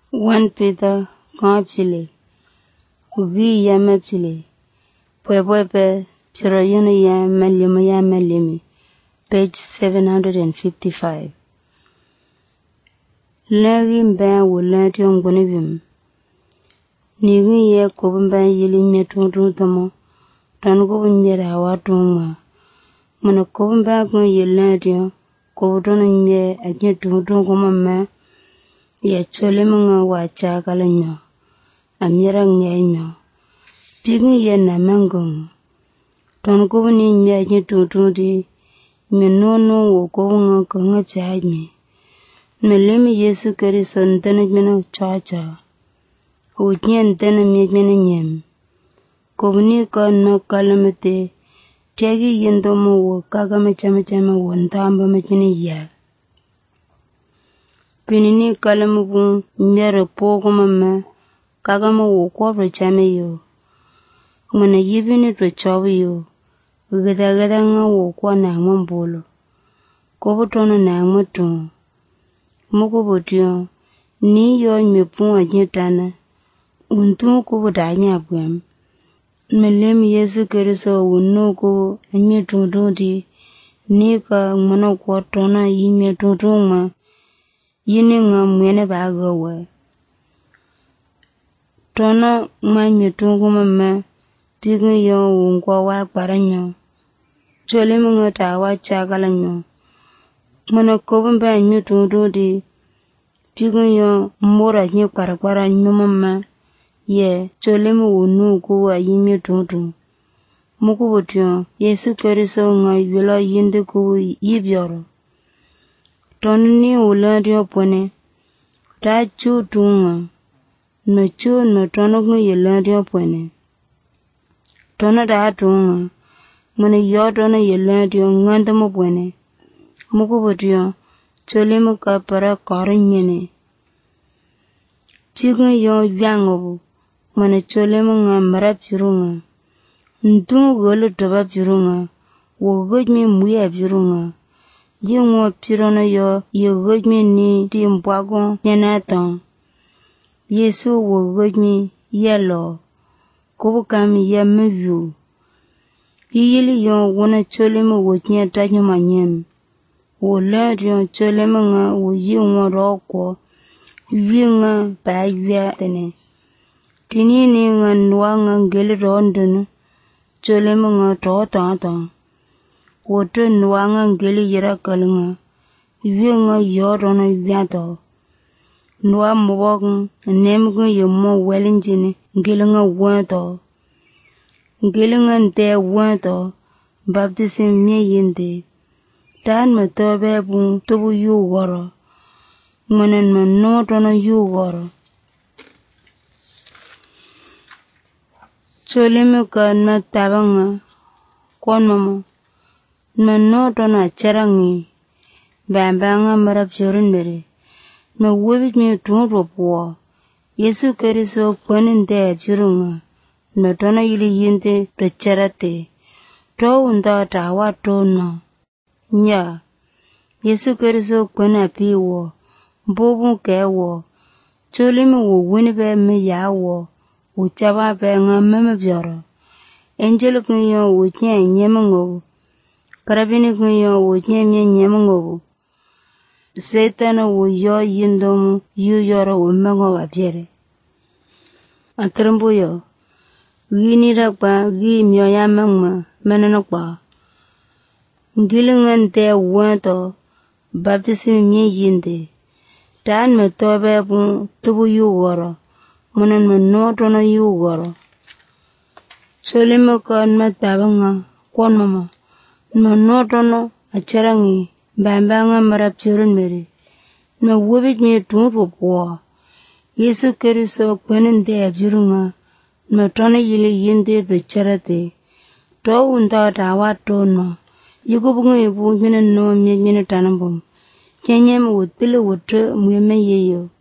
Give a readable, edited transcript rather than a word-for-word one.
1 Peter Kapsile Ugi Yamapsile Pwebwebe Piroyuna Yamalimu page 755. Lagi mba wulati ongbonibim. Nigi ye kubumba yili metuntu tamo. Tanuko nyera watuma. Muna kubumba kun yilati kubutono nye ajne tuntu kumama. Ya chole mga wacha kalanyo. Amira ngenyo. Pigi ye namangung. Tanuko ni nye ajne tuntu di. Menono wokonga kanga pyaime. Nalemi Yesu Kristo ntana jmena chacha. Ujnye ntana mjmena nyem. Kobuni ka na kalamete. Tiagi yendo mo wo kagame chama wo ntamba mjmena ya. Pinini kalamu nyere pogo mama. Kagame wo kwa chame yo. Mwana yibini to chawi yo. Gada nga wo kwa na mbolo. Kobotono na moto. Moko botiyo. Ni yo mepun ajitana. Untu kubodanya bwem. Melem Yesu Kristo uno ko ametuntu di. Ni ka mwana kwa tona yimetuntu ma. Yini nga mwene bagawe. Tona ma metuntu mama. Pigi yo unkwa wa paranyo. Chole mga tawa chakalanyo. Mwana kobumba metuntu di. Pigi yo mbora nye kwarakwara nyumama. Ye chole mga unu kuwa yimetuntu. Muku botiyo. Yesu Kristo nga yula yinde kuwa yibyoro. Tonini uladi opone. Ta chu tunga. No chu no tono nga yuladi opone. Tono da tunga. Mwana yodono yuladi nganda mopone. Muku botiyo. Chole mga para karinyene. Pigi yo yangobu. Mwana chole mga marapirunga. Ntungu golo toba pirunga. Wogojme muya pirunga. Jingwa pirono yo yogojme ni ti mpwago nyanatang. Yesu wogojme yelo. Kubukami ya mevyu. Yili yo wana chole mga wotnya tajno manyem. Wole yo chole mga wujingwa roko. Winga pa yuya tene. Tinini nga nwa nga ngeli rondonu. Chole mga to tata. Woto nwa nga ngeli yira kalunga. Winga yorono yuyato. Nwa mwag nemgu yumo welinjini ngeli nga wato. Ngeli nga nte wato. Baptisim mye yinde. Tan me tobe bu tubu yu goro. Mwanan ma notono yu goro. Chole mga na tabanga. Kon mama. Ma notono acharangi. Bambanga marap jorin bere. Ma webit me tunro puwa. Yesu Kristo kwenende jirunga. Ma tono yili yinde recharate. To unda tawa tono. Nya. Yesu Kristo kwena piwo. Bobu kewo. Chole mga winibe me yawo. Uchaba be nga meme byoro. Angelo kunyo uchnye nyemango. Karabini kunyo uchnye nyemango. Setano uyo yindomu yu yoro umengo wabyere. Atrambuyo. Gini rakpa gi myo ya mengma menanokpa. Ngilingan te wanto. Baptisim nye yinde. Taan me tobe bu tubu yu goro. Mwanan ma notono yu goro. Chole mga ma tabanga. Kon mama. Ma notono acharangi. Bambanga marap jorin mere. Ma wabit me tunro puwa. Yesu Kristo kwenende abjurunga. Ma tono yili yinde recharate. To unda tawa tono. Yugubunga yubu jine no mjene tanambum. Kenyem wutile wutre mweme yeyo.